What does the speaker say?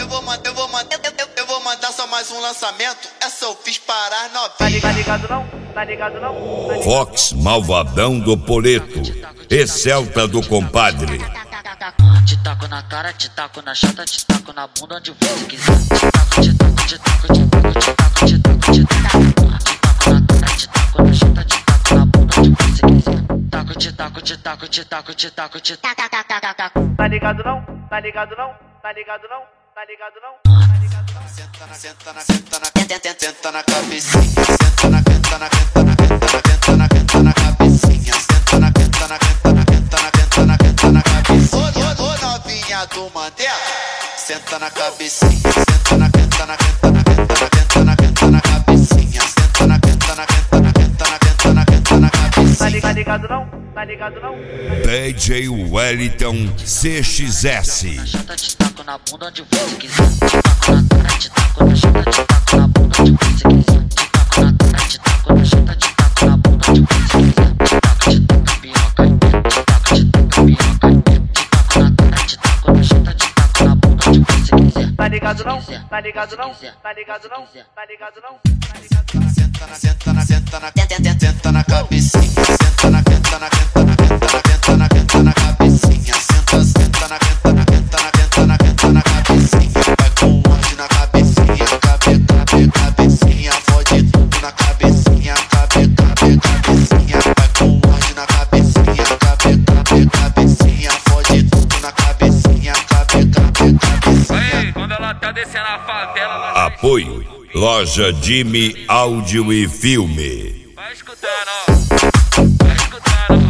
eu vou mandar só mais um lançamento. Essa eu fiz parar novinha. Tá ligado não? Tá ligado não? Fox Malvadão do Poleto, Excelta do Compadre. Te taco na cara, te taco na chata, te taco na bunda onde você quiser. Te taco, te taco, te taco, te taco, te taco, te taco, te taco na cara, te taco na chata, te taco na bunda onde você quiser. Taco, te taco, te taco, te taco, te taco, te taco. Tá ligado não? Tá ligado não? Tá ligado não? Tá ligado não? Senta na cabecinha, senta na cabecinha, senta na cabecinha. Ô novinha do Mandela, senta na cabecinha, senta na cabecinha, senta na cabecinha. Tá ligado não? Tá ligado não? DJ Wellington CXS. Chata, te taco na bunda onde você quiser. Te taco na cara, te taco na chata, te taco na bunda onde você quiser. Te taco na cara, te taco na chata, te taco na bunda onde você quiser. Te taco, piroca, te taco, piroca, te taco na cara, te taco na chata, te taco na bunda onde você quiser. Tá ligado não? Tá ligado não? Tá ligado não? Tá ligado não? Senta na cabecinha, senta na cabecinha, senta na cabecinha. Vai com um monte na cabecinha, cabecinha, fode tudo na cabecinha, cabecinha. Vai com um monte na cabecinha, cabecinha, fode tudo na cabecinha, cabecinha. Ei, quando ela tá descendo a favela, Apoio Loja Jimmy Áudio e Filme. vai escutando, ó. Vai escutando, ó.